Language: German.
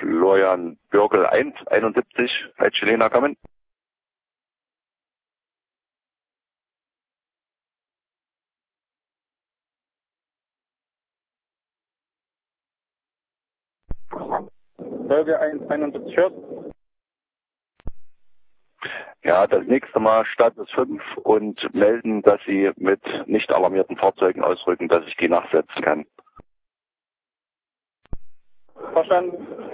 Florian Bürgel 171, Helena kommen. Folge 171 hört. Ja, das nächste Mal Status 5 und melden, dass Sie mit nicht alarmierten Fahrzeugen ausrücken, dass ich die nachsetzen kann. Verstanden.